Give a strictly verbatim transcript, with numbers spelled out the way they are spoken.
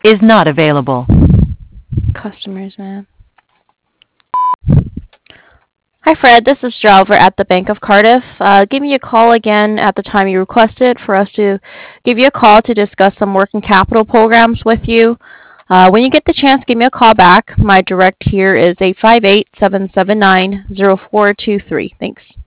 is not available. Customers, man. Hi, Fred. This is Driver at the Bank of Cardiff. Uh, give me a call again at the time you requested for us to give you a call to discuss some working capital programs with you. Uh, when you get the chance, give me a call back. My direct here is eight five eight, seven seven nine, zero four two three. Thanks.